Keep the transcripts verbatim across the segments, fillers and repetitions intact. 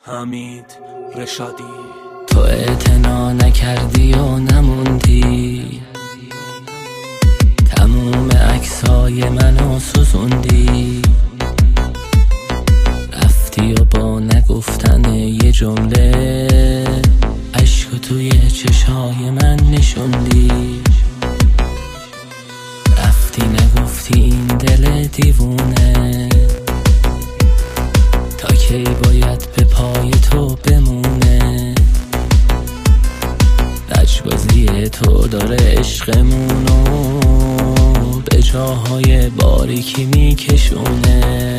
حمید رشادی. تو اعتنا نکردی و نموندی، تموم عکسای منو سوزوندی، رفتی و با نگفتن یه جمله عشقو توی چشای من نشوندی، رفتی نگفتی این دل دیوونه تا کی باید به پای تو بمونه، لجبازی تو داره عشقمونو به جاهای باریکی میکشونه.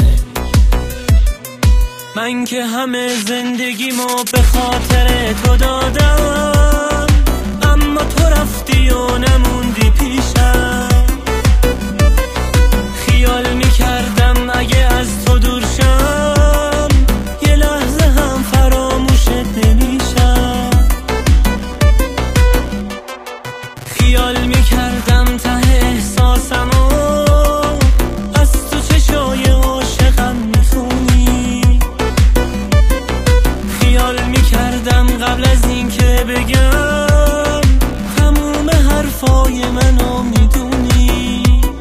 من که همه زندگیمو به خاطر تو دادم، اما تو رفتی و نموندی پیشم. خیال میکردم اگه از تو دور شم یه لحظه هم فراموشت نمیشم. خیال میکردم ته احساسمو از تو چشای عاشقم میخونی. خیال میکردم قبل از این که بگم تموم حرفای منو میدونی.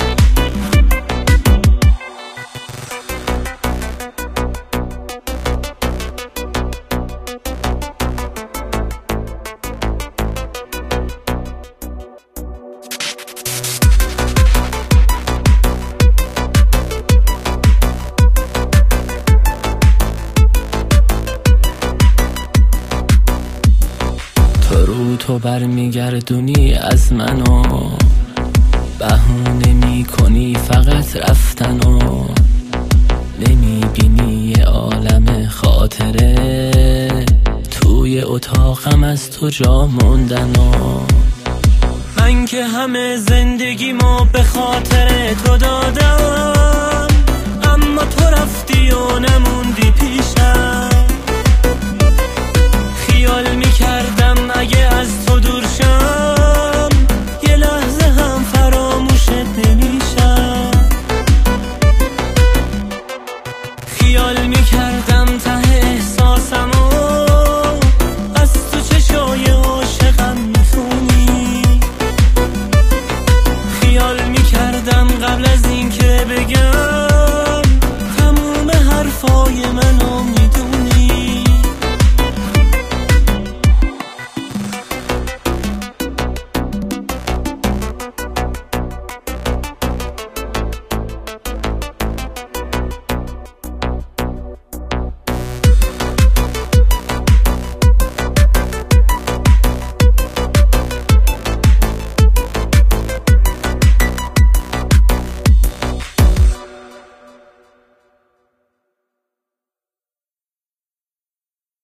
رو تو برمیگردونی از منو، بهونه میکنی فقط رفتنو، نمیبینی یه عالم خاطره توی اتاقم از تو جا موندنو. من که همه زندگیمو به خاطر تو دادم، اما تو رفتی و نموندی پیشم.